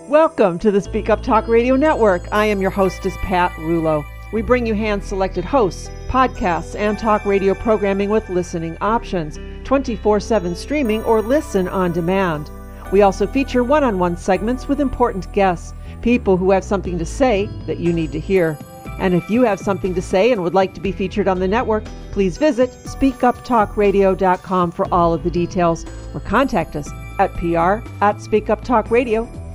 Welcome to the Speak Up Talk Radio Network. I am your hostess, Pat Rulo. We bring you hand-selected hosts, podcasts, and talk radio programming with listening options, 24/7 streaming or listen on demand. We also feature one-on-one segments with important guests, people who have something to say that you need to hear. And if you have something to say and would like to be featured on the network, please visit speakuptalkradio.com for all of the details, or contact us at pr@speakuptalkradio.com.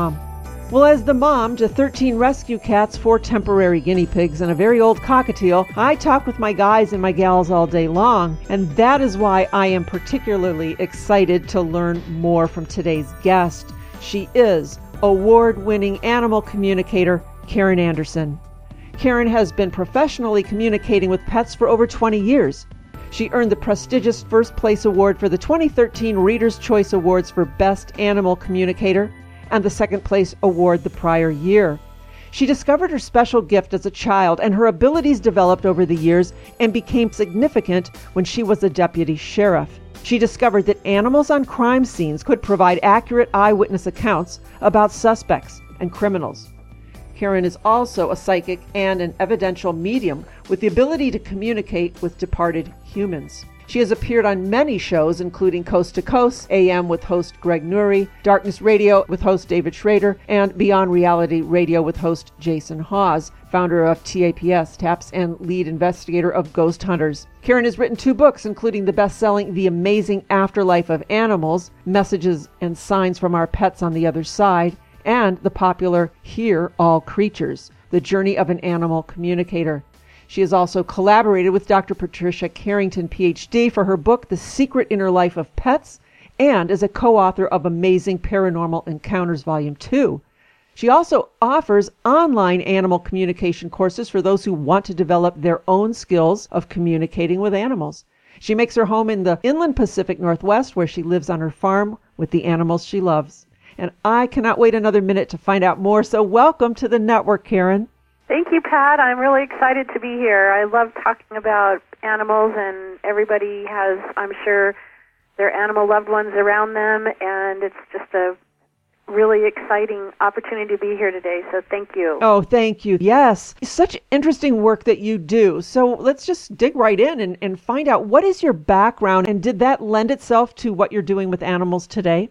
Well, as the mom to 13 rescue cats, 4 temporary guinea pigs, and a very old cockatiel, I talk with my guys and my gals all day long, and that is why I am particularly excited to learn more from today's guest. She is award-winning animal communicator Karen Anderson. Karen has been professionally communicating with pets for over 20 years. She earned the prestigious First Place Award for the 2013 Reader's Choice Awards for Best Animal Communicator, and the Second Place Award the prior year. She discovered her special gift as a child, and her abilities developed over the years and became significant when she was a deputy sheriff. She discovered that animals on crime scenes could provide accurate eyewitness accounts about suspects and criminals. Karen is also a psychic and an evidential medium with the ability to communicate with departed humans. She has appeared on many shows, including Coast to Coast, AM with host Greg Nuri, Darkness Radio with host David Schrader, and Beyond Reality Radio with host Jason Hawes, founder of TAPS, TAPS, and lead investigator of Ghost Hunters. Karen has written 2 books, including the best-selling The Amazing Afterlife of Animals, Messages and Signs from Our Pets on the Other Side, and the popular Hear All Creatures, The Journey of an Animal Communicator. She has also collaborated with Dr. Patricia Carrington, PhD, for her book, The Secret Inner Life of Pets, and is a co-author of Amazing Paranormal Encounters, Volume 2. She also offers online animal communication courses for those who want to develop their own skills of communicating with animals. She makes her home in the inland Pacific Northwest, where she lives on her farm with the animals she loves. And I cannot wait another minute to find out more, so welcome to the network, Karen. Thank you, Pat. I'm really excited to be here. I love talking about animals, and everybody has, I'm sure, their animal loved ones around them, and it's just a really exciting opportunity to be here today, so thank you. Oh, thank you. Yes. Such interesting work that you do. So let's just dig right in and find out, what is your background, and did that lend itself to what you're doing with animals today?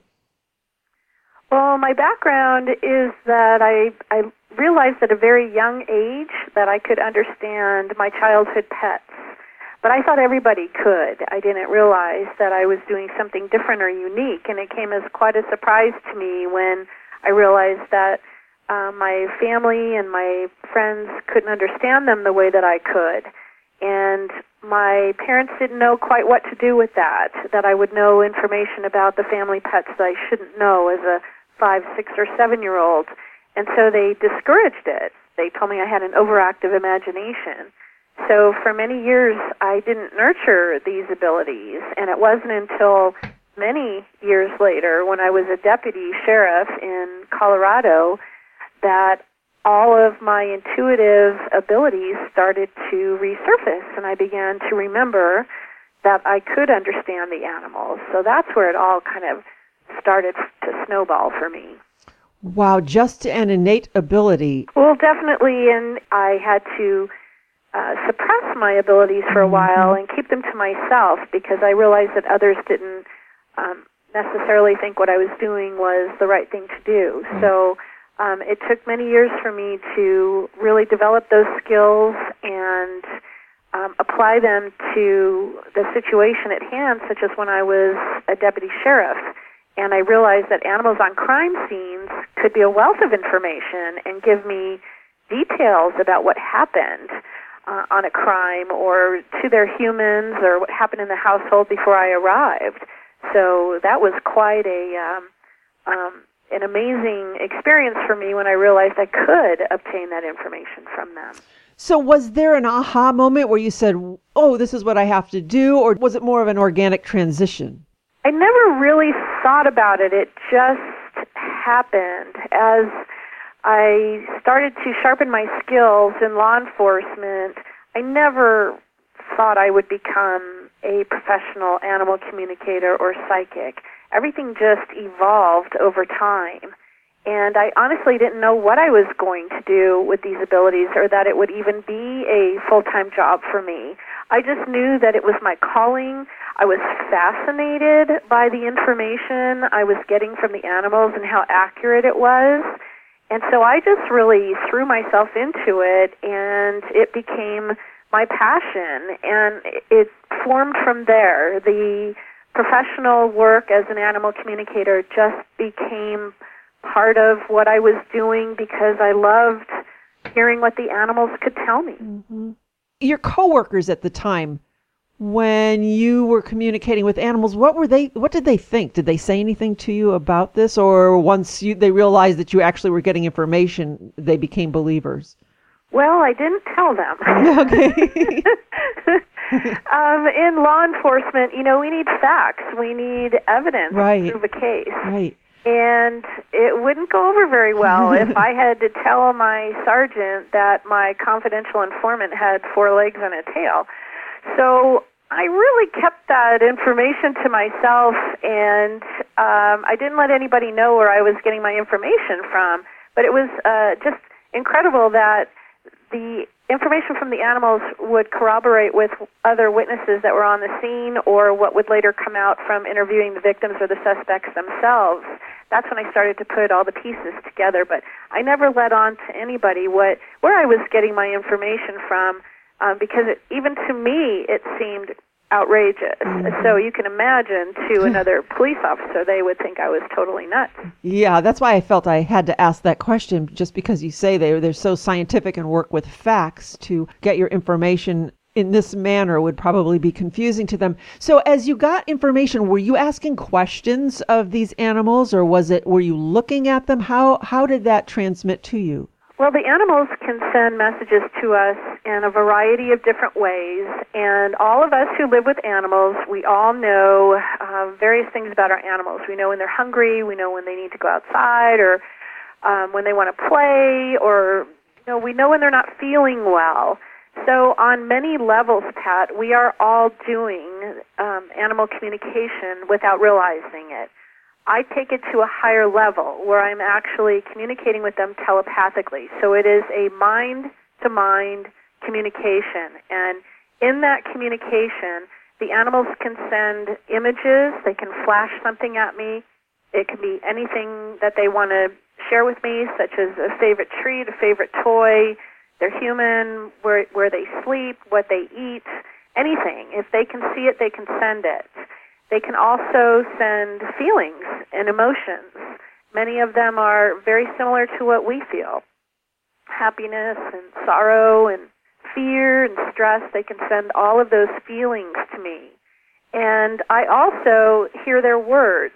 Well, my background is that I realized at a very young age that I could understand my childhood pets, but I thought everybody could. I didn't realize that I was doing something different or unique, and it came as quite a surprise to me when I realized that my family and my friends couldn't understand them the way that I could, and my parents didn't know quite what to do with that I would know information about the family pets that I shouldn't know as a 5, 6, or 7-year-old. And so they discouraged it. They told me I had an overactive imagination. So for many years, I didn't nurture these abilities. And it wasn't until many years later, when I was a deputy sheriff in Colorado, that all of my intuitive abilities started to resurface. And I began to remember that I could understand the animals. So that's where it all kind of started to snowball for me. Wow, just an innate ability. Well, definitely, and I had to suppress my abilities for a while and keep them to myself, because I realized that others didn't necessarily think what I was doing was the right thing to do. So it took many years for me to really develop those skills and apply them to the situation at hand, such as when I was a deputy sheriff. And I realized that animals on crime scenes could be a wealth of information and give me details about what happened on a crime or to their humans or what happened in the household before I arrived. So that was quite an amazing experience for me when I realized I could obtain that information from them. So was there an aha moment where you said, oh, this is what I have to do, or was it more of an organic transition? I never really thought about it. It just happened. As I started to sharpen my skills in law enforcement, I never thought I would become a professional animal communicator or psychic. Everything just evolved over time. And I honestly didn't know what I was going to do with these abilities or that it would even be a full-time job for me. I just knew that it was my calling. I was fascinated by the information I was getting from the animals and how accurate it was. And so I just really threw myself into it, and it became my passion, and it formed from there. The professional work as an animal communicator just became part of what I was doing because I loved hearing what the animals could tell me. Mm-hmm. Your coworkers at the time, when you were communicating with animals, what did they think? Did they say anything to you about this, or once they realized that you actually were getting information, they became believers? Well, I didn't tell them. Okay. In law enforcement, we need facts. We need evidence to prove a case. Right. And it wouldn't go over very well if I had to tell my sergeant that my confidential informant had 4 legs and a tail. So I really kept that information to myself, and I didn't let anybody know where I was getting my information from. But it was just incredible that the information from the animals would corroborate with other witnesses that were on the scene or what would later come out from interviewing the victims or the suspects themselves. That's when I started to put all the pieces together, but I never let on to anybody where I was getting my information from, because even to me it seemed outrageous. Mm-hmm. So you can imagine to another police officer, they would think I was totally nuts. Yeah, that's why I felt I had to ask that question, just because you say they're so scientific and work with facts. To get your information in this manner would probably be confusing to them. So as you got information, were you asking questions of these animals, or were you looking at them? How did that transmit to you? Well, the animals can send messages to us in a variety of different ways, and all of us who live with animals, we all know various things about our animals. We know when they're hungry, we know when they need to go outside, or when they want to play, or we know when they're not feeling well. So on many levels, Pat, we are all doing animal communication without realizing it. I take it to a higher level where I'm actually communicating with them telepathically. So it is a mind-to-mind communication. And in that communication, the animals can send images. They can flash something at me. It can be anything that they want to share with me, such as a favorite treat, a favorite toy, their human, where they sleep, what they eat, anything. If they can see it, they can send it. They can also send feelings and emotions. Many of them are very similar to what we feel. Happiness and sorrow and fear and stress, they can send all of those feelings to me. And I also hear their words.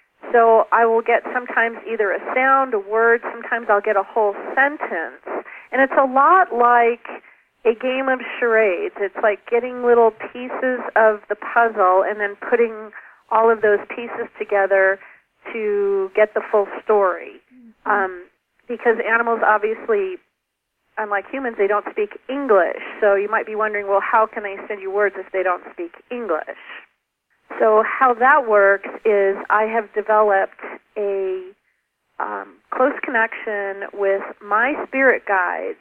So I will get sometimes either a sound, a word, sometimes I'll get a whole sentence. And it's a lot like a game of charades. It's like getting little pieces of the puzzle and then putting all of those pieces together to get the full story. Because animals obviously, unlike humans, they don't speak English. So you might be wondering, well, how can they send you words if they don't speak English? So how that works is I have developed a close connection with my spirit guides,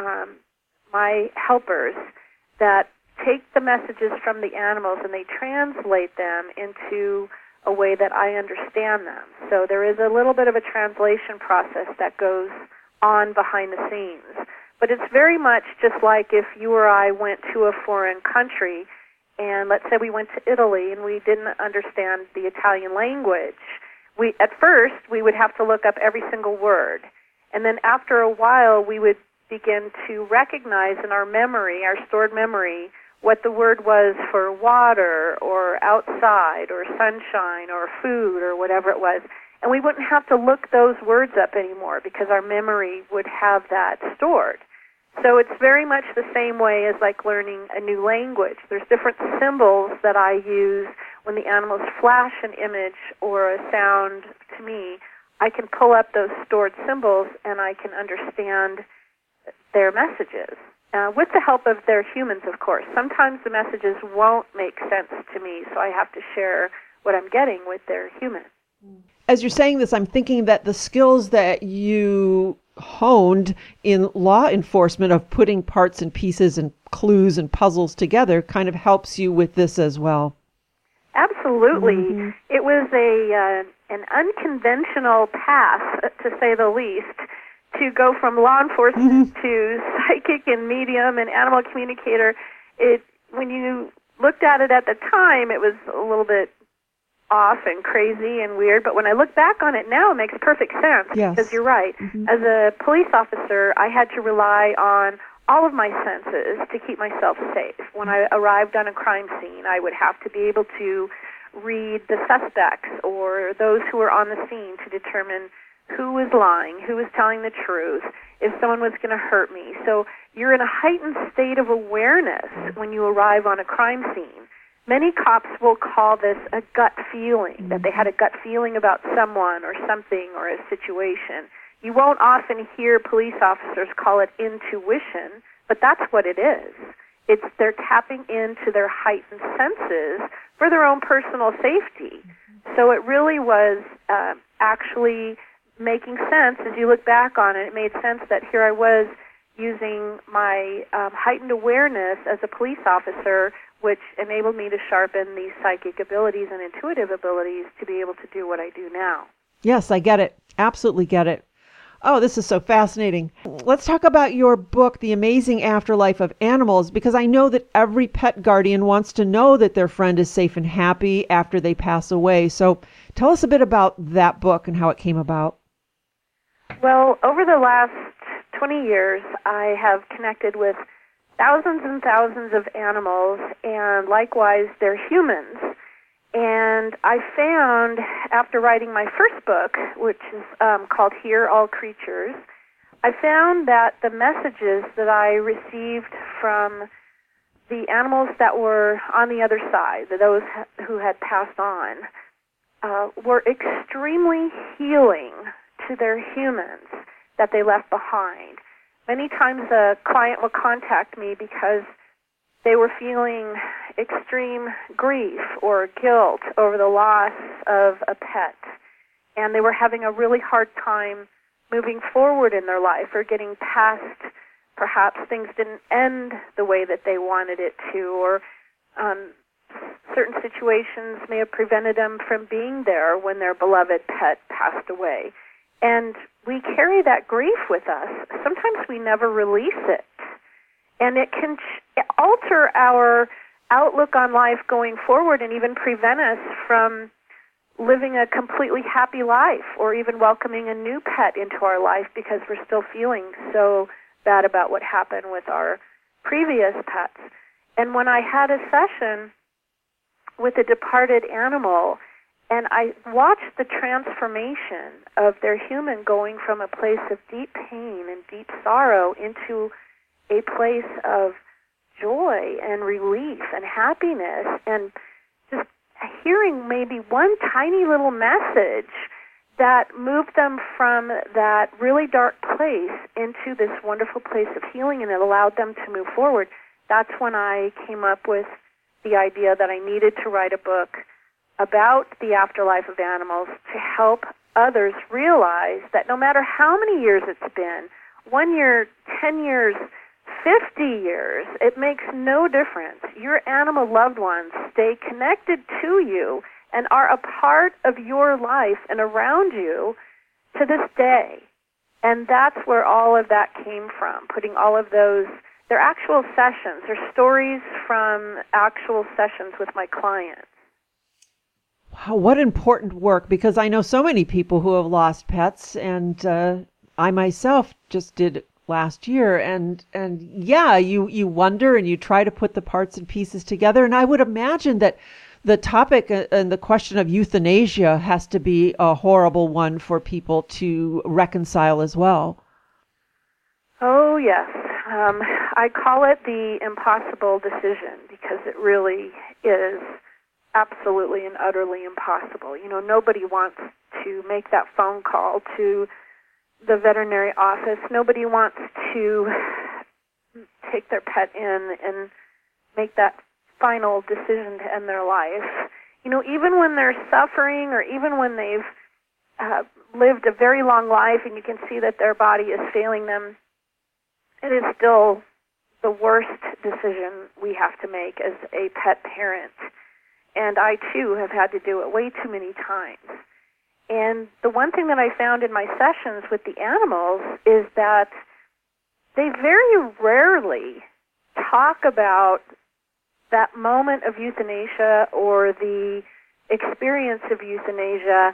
my helpers, that take the messages from the animals and they translate them into a way that I understand them. So there is a little bit of a translation process that goes on behind the scenes. But it's very much just like if you or I went to a foreign country, and let's say we went to Italy and we didn't understand the Italian language. At first, we would have to look up every single word. And then after a while, we would begin to recognize in our memory, our stored memory, what the word was for water or outside or sunshine or food or whatever it was. And we wouldn't have to look those words up anymore because our memory would have that stored. So it's very much the same way as like learning a new language. There's different symbols that I use when the animals flash an image or a sound to me. I can pull up those stored symbols and I can understand their messages, with the help of their humans, of course. Sometimes the messages won't make sense to me, so I have to share what I'm getting with their humans. As you're saying this, I'm thinking that the skills that you honed in law enforcement of putting parts and pieces and clues and puzzles together kind of helps you with this as well. Absolutely. Mm-hmm. It was an unconventional path, to say the least, to go from law enforcement to psychic and medium and animal communicator. When you looked at it at the time, it was a little bit off and crazy and weird, but when I look back on it now, it makes perfect sense. Yes. Because you're right. Mm-hmm. As a police officer, I had to rely on all of my senses to keep myself safe. When I arrived on a crime scene, I would have to be able to read the suspects or those who were on the scene to determine who was lying, who was telling the truth, if someone was going to hurt me. So you're in a heightened state of awareness when you arrive on a crime scene. Many cops will call this a gut feeling, that they had a gut feeling about someone or something or a situation. You won't often hear police officers call it intuition, but that's what it is. They're tapping into their heightened senses for their own personal safety. So it really was actually making sense. As you look back on it, it made sense that here I was using my heightened awareness as a police officer, which enabled me to sharpen these psychic abilities and intuitive abilities to be able to do what I do now. Yes, I get it. Absolutely get it. Oh, this is so fascinating. Let's talk about your book, The Amazing Afterlife of Animals, because I know that every pet guardian wants to know that their friend is safe and happy after they pass away. So tell us a bit about that book and how it came about. Well, over the last 20 years, I have connected with thousands and thousands of animals, and likewise, they're humans. And I found, after writing my first book, which is called Hear All Creatures, I found that the messages that I received from the animals that were on the other side, those who had passed on, were extremely healing to their humans that they left behind. Many times a client will contact me because they were feeling extreme grief or guilt over the loss of a pet, and they were having a really hard time moving forward in their life or getting past, perhaps things didn't end the way that they wanted it to, or certain situations may have prevented them from being there when their beloved pet passed away. And we carry that grief with us. Sometimes we never release it. And it can alter our outlook on life going forward and even prevent us from living a completely happy life or even welcoming a new pet into our life because we're still feeling so bad about what happened with our previous pets. And when I had a session with a departed animal, and I watched the transformation of their human going from a place of deep pain and deep sorrow into a place of joy and relief and happiness, and just hearing maybe one tiny little message that moved them from that really dark place into this wonderful place of healing, and it allowed them to move forward. That's when I came up with the idea that I needed to write a book about the afterlife of animals to help others realize that no matter how many years it's been, 1 year, 10 years, 50 years, it makes no difference. Your animal loved ones stay connected to you and are a part of your life and around you to this day. And that's where all of that came from, putting all of those, they're actual sessions, they're stories from actual sessions with my clients. Wow, what important work, because I know so many people who have lost pets, and I myself just did last year, and yeah, you wonder and you try to put the parts and pieces together, and I would imagine that the topic and the question of euthanasia has to be a horrible one for people to reconcile as well. Oh, yes. I call it the impossible decision because it really is absolutely and utterly impossible. You know, nobody wants to make that phone call to the veterinary office. Nobody wants to take their pet in and make that final decision to end their life. You know, even when they're suffering or even when they've lived a very long life, and you can see that their body is failing them, it is still the worst decision we have to make as a pet parent. And I, too, have had to do it way too many times. And the one thing that I found in my sessions with the animals is that they very rarely talk about that moment of euthanasia or the experience of euthanasia.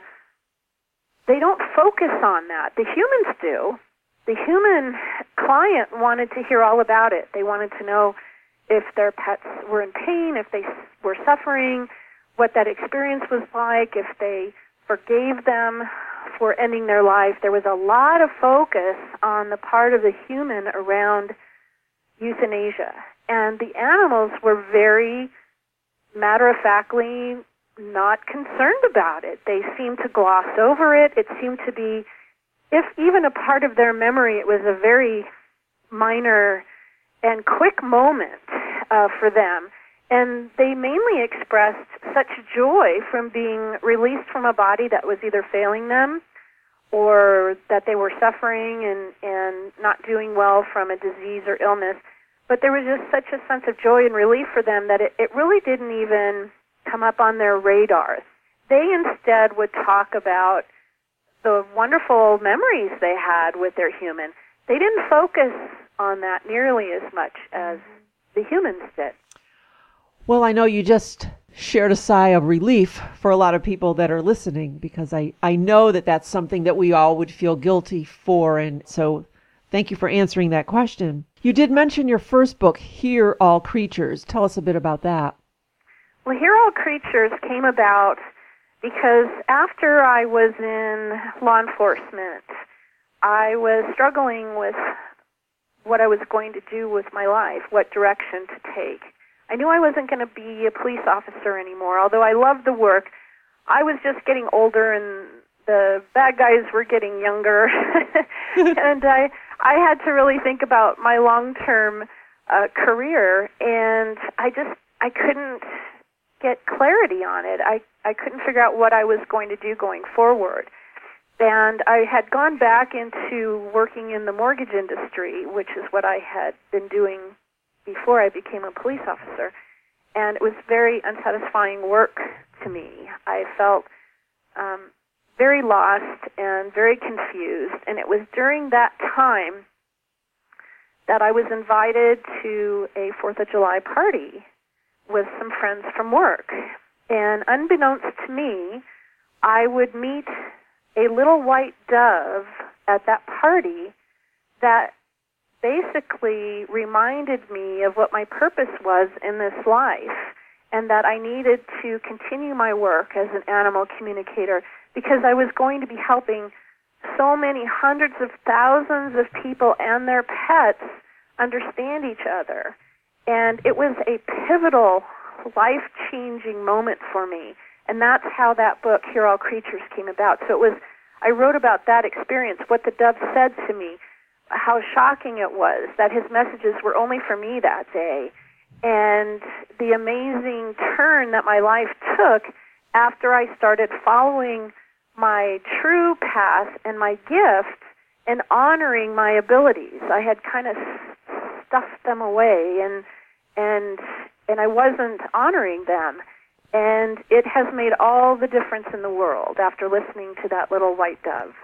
They don't focus on that. The humans do. The human client wanted to hear all about it. They wanted to know if their pets were in pain, if they were suffering, what that experience was like, if they forgave them for ending their life. There was a lot of focus on the part of the human around euthanasia. And the animals were very matter-of-factly not concerned about it. They seemed to gloss over it. It seemed to be, if even a part of their memory, it was a very minor and quick moment for them. And they mainly expressed such joy from being released from a body that was either failing them or that they were suffering and not doing well from a disease or illness. But there was just such a sense of joy and relief for them that it really didn't even come up on their radar. They instead would talk about the wonderful memories they had with their human. They didn't focus on that nearly as much as the humans did. Well, I know you just shared a sigh of relief for a lot of people that are listening, because I know that that's something that we all would feel guilty for. And so thank you for answering that question. You did mention your first book, Hear All Creatures. Tell us a bit about that. Well, Hear All Creatures came about because after I was in law enforcement, I was struggling with what I was going to do with my life, what direction to take. I knew I wasn't going to be a police officer anymore. Although I loved the work, I was just getting older and the bad guys were getting younger. And I had to really think about my long-term career, and I couldn't get clarity on it. I couldn't figure out what I was going to do going forward. And I had gone back into working in the mortgage industry, which is what I had been doing before I became a police officer. And it was very unsatisfying work to me. I felt very lost and very confused. And it was during that time that I was invited to a 4th of July party with some friends from work. And unbeknownst to me, I would meet a little white dove at that party that basically reminded me of what my purpose was in this life, and that I needed to continue my work as an animal communicator because I was going to be helping so many hundreds of thousands of people and their pets understand each other. And it was a pivotal, life-changing moment for me. And that's how that book, Hear All Creatures, came about. So I wrote about that experience, what the dove said to me, how shocking it was that his messages were only for me that day, and the amazing turn that my life took after I started following my true path and my gift and honoring my abilities. I had kind of stuffed them away, and I wasn't honoring them. And it has made all the difference in the world after listening to that little white dove.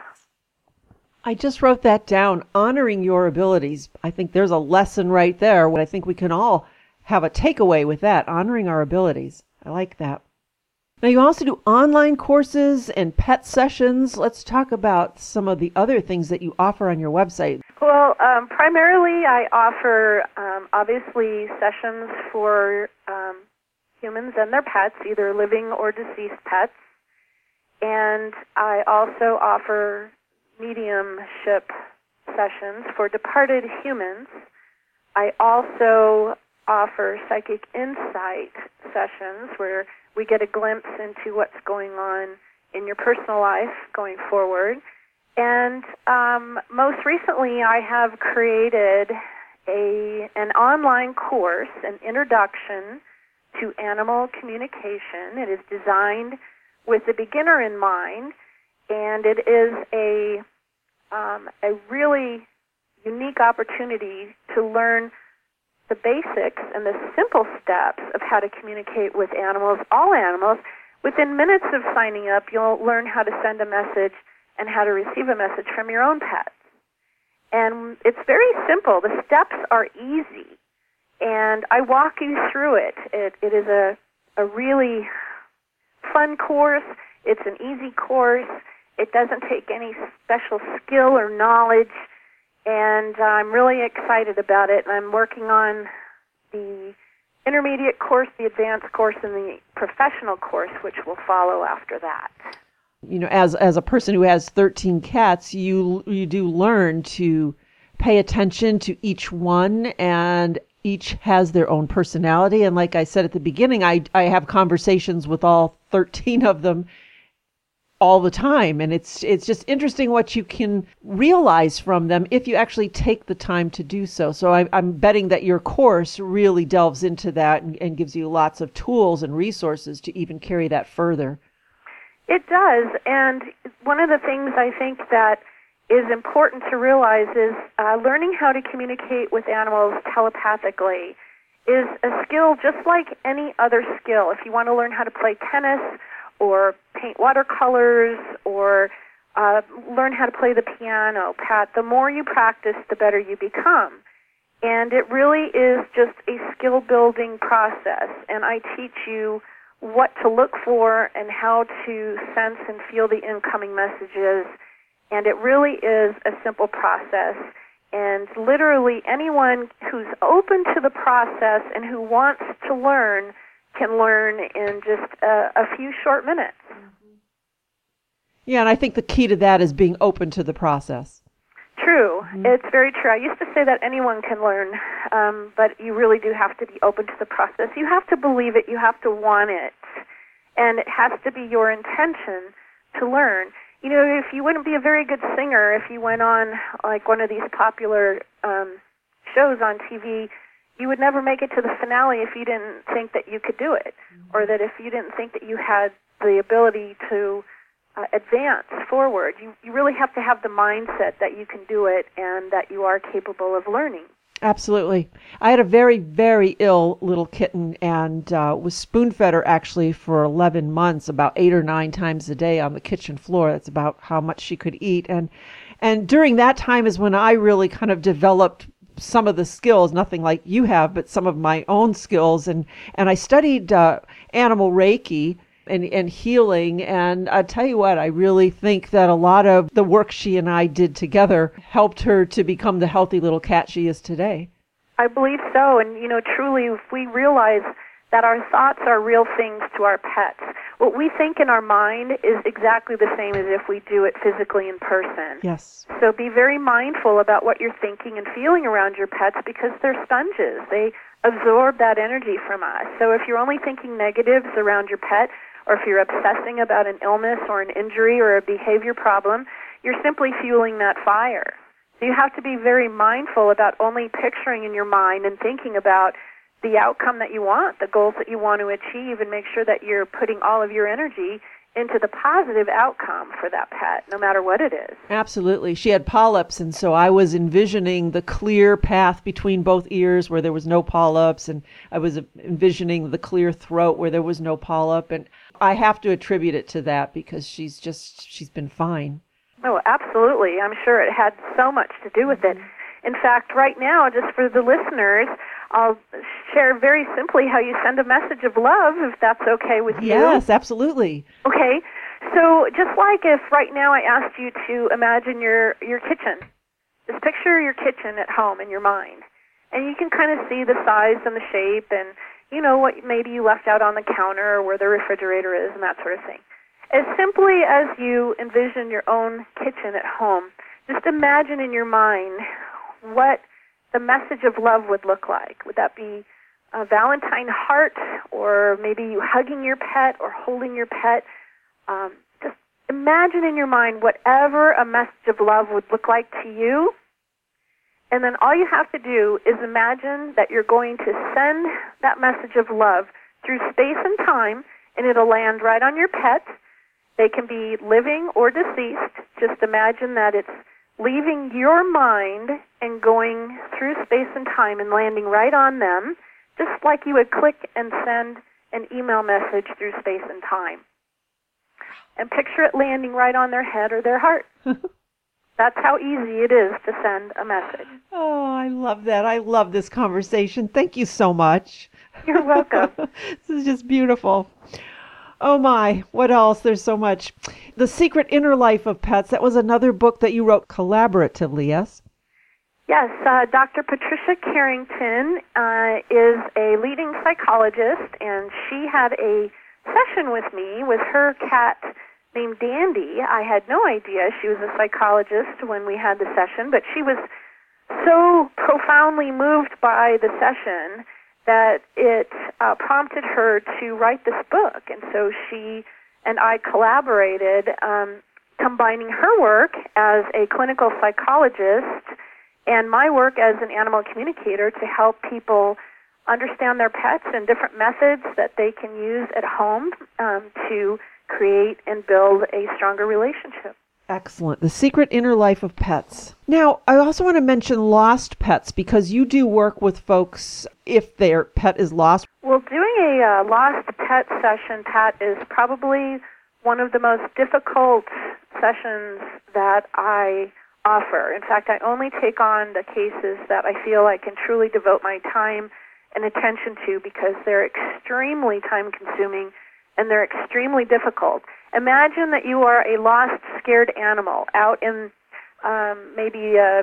I just wrote that down, honoring your abilities. I think there's a lesson right there. I think we can all have a takeaway with that, honoring our abilities. I like that. Now, you also do online courses and pet sessions. Let's talk about some of the other things that you offer on your website. Well, primarily I offer, obviously, sessions for humans and their pets, either living or deceased pets. And I also offer mediumship sessions for departed humans. I also offer psychic insight sessions where we get a glimpse into what's going on in your personal life going forward. And most recently, I have created an online course, an introduction to animal communication. It is designed with the beginner in mind, and it is a really unique opportunity to learn the basics and the simple steps of how to communicate with animals, all animals. Within minutes of signing up, you'll learn how to send a message and how to receive a message from your own pets. And it's very simple. The steps are easy, and I walk you through it. It is a really fun course. It's an easy course. It doesn't take any special skill or knowledge, and I'm really excited about it. And I'm working on the intermediate course, the advanced course, and the professional course, which will follow after that. You know, as a person who has 13 cats, you do learn to pay attention to each one, and each has their own personality. And like I said at the beginning, I have conversations with all 13 of them all the time, and it's just interesting what you can realize from them if you actually take the time to do so. So I'm betting that your course really delves into that and gives you lots of tools and resources to even carry that further. It does, and one of the things I think that is important to realize is learning how to communicate with animals telepathically is a skill just like any other skill. If you want to learn how to play tennis or paint watercolors or learn how to play the piano, Pat, the more you practice, the better you become. And it really is just a skill-building process, and I teach you what to look for and how to sense and feel the incoming messages. And it really is a simple process. And literally anyone who's open to the process and who wants to learn can learn in just a few short minutes. Yeah, and I think the key to that is being open to the process. True. It's very true. I used to say that anyone can learn, but you really do have to be open to the process. You have to believe it. You have to want it. And it has to be your intention to learn. You know, if you wouldn't be a very good singer if you went on like one of these popular shows on TV, you would never make it to the finale if you didn't think that you could do it, or that if you didn't think that you had the ability to advance forward. You really have to have the mindset that you can do it and that you are capable of learning. Absolutely. I had a very, very ill little kitten and was spoon-fed her actually for 11 months, about 8 or 9 times a day on the kitchen floor. That's about how much she could eat. And during that time is when I really kind of developed some of the skills, nothing like you have, but some of my own skills. And I studied animal Reiki and healing. And I tell you what, I really think that a lot of the work she and I did together helped her to become the healthy little cat she is today. I believe so. And, you know, truly, if we realize that our thoughts are real things to our pets, what we think in our mind is exactly the same as if we do it physically in person. Yes. So be very mindful about what you're thinking and feeling around your pets, because they're sponges. They absorb that energy from us. So if you're only thinking negatives around your pet, or if you're obsessing about an illness or an injury or a behavior problem, you're simply fueling that fire. So you have to be very mindful about only picturing in your mind and thinking about the outcome that you want, the goals that you want to achieve, and make sure that you're putting all of your energy into the positive outcome for that pet, no matter what it is. Absolutely. She had polyps, and so I was envisioning the clear path between both ears where there was no polyps, and I was envisioning the clear throat where there was no polyp, and I have to attribute it to that because she's been fine. Oh, absolutely. I'm sure it had so much to do with it. In fact, right now, just for the listeners, I'll share very simply how you send a message of love, if that's okay with you. Yes, absolutely. Okay. So just like if right now I asked you to imagine your kitchen, just picture your kitchen at home in your mind. And you can kind of see the size and the shape and, you know, what maybe you left out on the counter or where the refrigerator is and that sort of thing. As simply as you envision your own kitchen at home, just imagine in your mind what the message of love would look like. Would that be a Valentine heart, or maybe you hugging your pet or holding your pet? Just imagine in your mind whatever a message of love would look like to you. And then all you have to do is imagine that you're going to send that message of love through space and time, and it'll land right on your pet. They can be living or deceased. Just imagine that it's leaving your mind and going through space and time and landing right on them, just like you would click and send an email message through space and time. And picture it landing right on their head or their heart. That's how easy it is to send a message. Oh, I love that. I love this conversation. Thank you so much. You're welcome. This is just beautiful. Oh my, what else? There's so much. The Secret Inner Life of Pets, that was another book that you wrote collaboratively, yes? Yes, Dr. Patricia Carrington is a leading psychologist, and she had a session with me with her cat named Dandy. I had no idea she was a psychologist when we had the session, but she was so profoundly moved by the session that it prompted her to write this book. And so she and I collaborated, combining her work as a clinical psychologist and my work as an animal communicator to help people understand their pets and different methods that they can use at home to create and build a stronger relationship. Excellent. The Secret Inner Life of Pets. Now, I also want to mention lost pets because you do work with folks if their pet is lost. Well, doing a lost pet session, Pat, is probably one of the most difficult sessions that I offer. In fact, I only take on the cases that I feel I can truly devote my time and attention to because they're extremely time-consuming and they're extremely difficult. Imagine that you are a lost, scared animal out in maybe a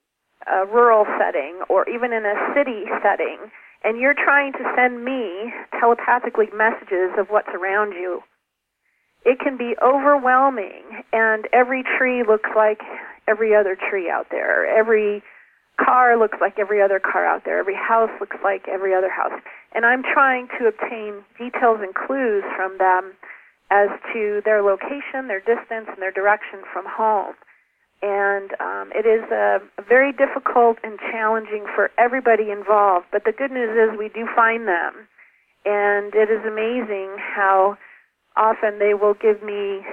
rural setting or even in a city setting, and you're trying to send me telepathically messages of what's around you. It can be overwhelming, and every tree looks like every other tree out there. Every car looks like every other car out there. Every house looks like every other house. And I'm trying to obtain details and clues from them as to their location, their distance, and their direction from home. And it is very difficult and challenging for everybody involved. But the good news is we do find them. And it is amazing how often they will give me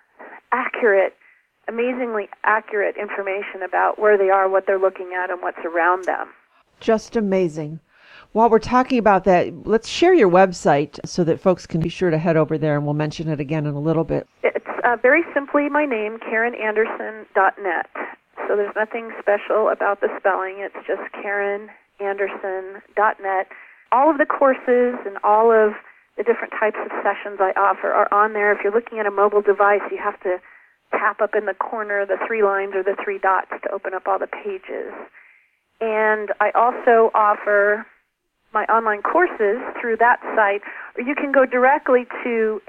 amazingly accurate information about where they are, what they're looking at, and what's around them. Just amazing. While we're talking about that, let's share your website so that folks can be sure to head over there, and we'll mention it again in a little bit. It's very simply my name, KarenAnderson.net. So there's nothing special about the spelling. It's just KarenAnderson.net. All of the courses and all of the different types of sessions I offer are on there. If you're looking at a mobile device, you have to tap up in the corner the 3 lines or the 3 dots to open up all the pages. And I also offer my online courses through that site, or you can go directly to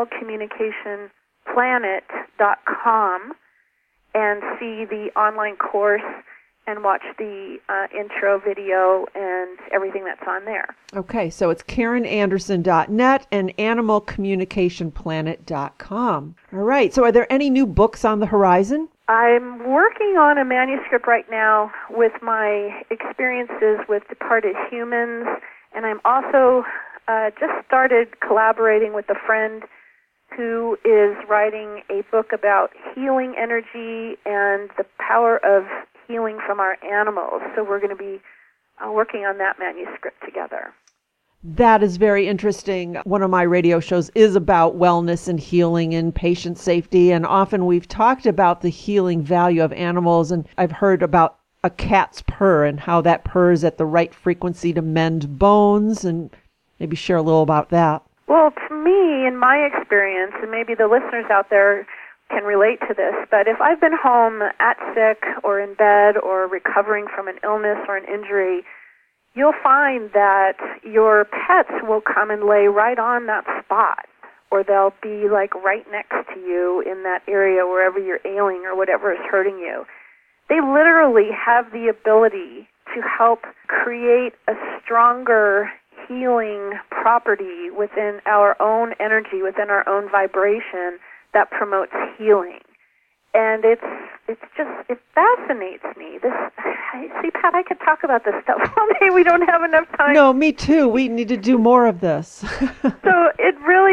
animalcommunicationplanet.com and see the online course and watch the intro video and everything that's on there. Okay, so it's KarenAnderson.net and animalcommunicationplanet.com. All right, so are there any new books on the horizon? I'm working on a manuscript right now with my experiences with departed humans, and I'm also just started collaborating with a friend who is writing a book about healing energy and the power of healing from our animals. So we're going to be working on that manuscript together. That is very interesting. One of my radio shows is about wellness and healing and patient safety, and often we've talked about the healing value of animals, and I've heard about a cat's purr and how that purrs at the right frequency to mend bones, and maybe share a little about that. Well, to me, in my experience, and maybe the listeners out there can relate to this, but if I've been home at sick or in bed or recovering from an illness or an injury, you'll find that your pets will come and lay right on that spot, or they'll be like right next to you in that area wherever you're ailing or whatever is hurting you. They literally have the ability to help create a stronger healing property within our own energy, within our own vibration that promotes healing. And it fascinates me. See, Pat, I could talk about this stuff all day. We don't have enough time. No, me too. We need to do more of this. So it really,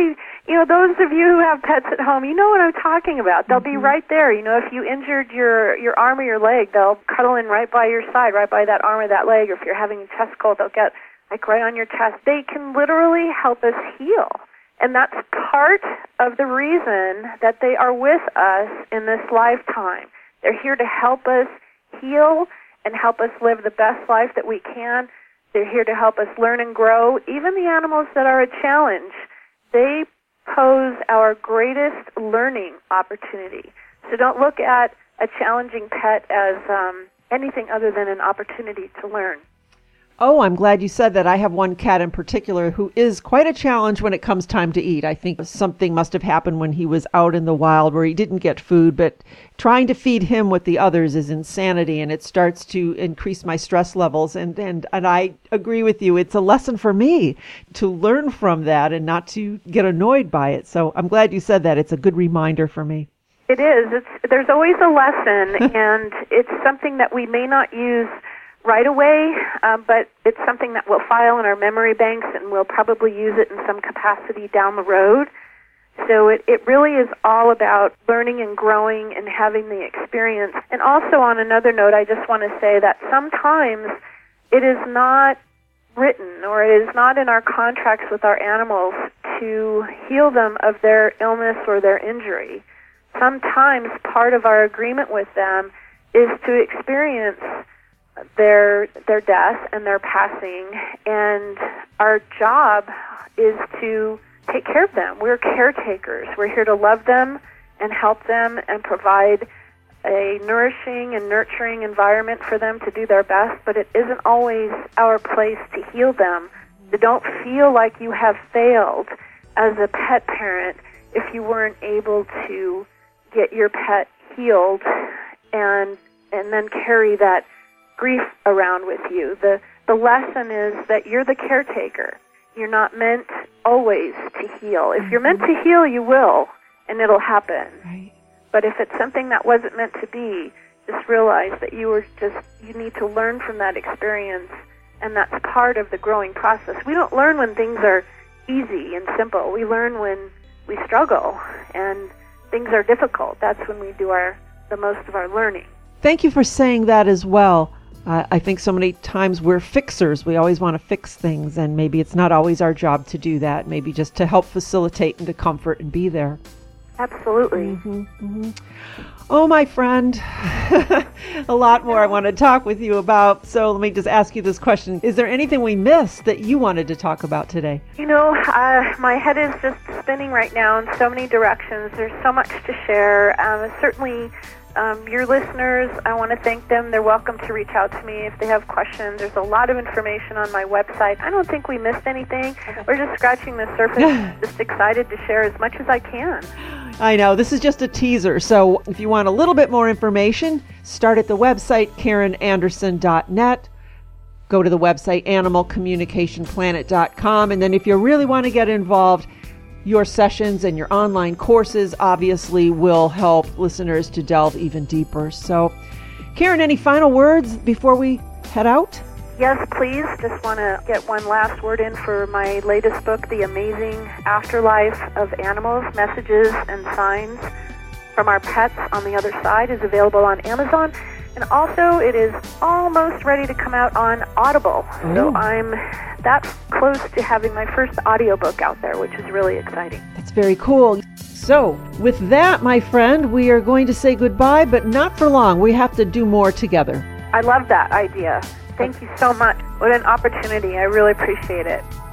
those of you who have pets at home, you know what I'm talking about. They'll be right there. If you injured your arm or your leg, they'll cuddle in right by your side, right by that arm or that leg. Or if you're having a chest cold, they'll get right on your chest. They can literally help us heal. And that's part of the reason that they are with us in this lifetime. They're here to help us heal and help us live the best life that we can. They're here to help us learn and grow. Even the animals that are a challenge, they pose our greatest learning opportunity. So don't look at a challenging pet as anything other than an opportunity to learn. Oh, I'm glad you said that. I have one cat in particular who is quite a challenge when it comes time to eat. I think something must have happened when he was out in the wild where he didn't get food, but trying to feed him with the others is insanity, and it starts to increase my stress levels. And I agree with you. It's a lesson for me to learn from that and not to get annoyed by it. So I'm glad you said that. It's a good reminder for me. It is. There's always a lesson, and it's something that we may not use right away, but it's something that we'll file in our memory banks, and we'll probably use it in some capacity down the road. So it really is all about learning and growing and having the experience. And also on another note, I just want to say that sometimes it is not written or it is not in our contracts with our animals to heal them of their illness or their injury. Sometimes part of our agreement with them is to experience their death and their passing, and our job is to take care of them. We're caretakers. We're here to love them and help them and provide a nourishing and nurturing environment for them to do their best, but it isn't always our place to heal them. So don't feel like you have failed as a pet parent if you weren't able to get your pet healed and then carry that grief around with you. The lesson is that you're the caretaker. You're not meant always to heal. If you're meant to heal, you will, and it'll happen. Right. But if it's something that wasn't meant to be, just realize that you need to learn from that experience, and that's part of the growing process. We don't learn when things are easy and simple. We learn when we struggle and things are difficult. That's when we do the most of our learning. Thank you for saying that as well. I think so many times we're fixers. We always want to fix things, and maybe it's not always our job to do that. Maybe just to help facilitate and to comfort and be there. Absolutely. Mm-hmm, mm-hmm. Oh, my friend, a lot more I want to talk with you about. So let me just ask you this question. Is there anything we missed that you wanted to talk about today? My head is just spinning right now in so many directions. There's so much to share. Certainly, your listeners, I want to thank them. They're welcome to reach out to me if they have questions. There's a lot of information on my website. I don't think we missed anything. Okay. We're just scratching the surface. Just excited to share as much as I can. I know. This is just a teaser. So if you want a little bit more information, start at the website, KarenAnderson.net. Go to the website, animalcommunicationplanet.com. And then if you really want to get involved, your sessions and your online courses obviously will help listeners to delve even deeper. So, Karen, any final words before we head out? Yes, please. Just want to get one last word in for my latest book, The Amazing Afterlife of Animals, Messages and Signs from Our Pets on the Other Side, is available on Amazon. And also, it is almost ready to come out on Audible. Ooh. So I'm that close to having my first audiobook out there, which is really exciting. That's very cool. So with that, my friend, we are going to say goodbye, but not for long. We have to do more together. I love that idea. Thank you so much. What an opportunity. I really appreciate it.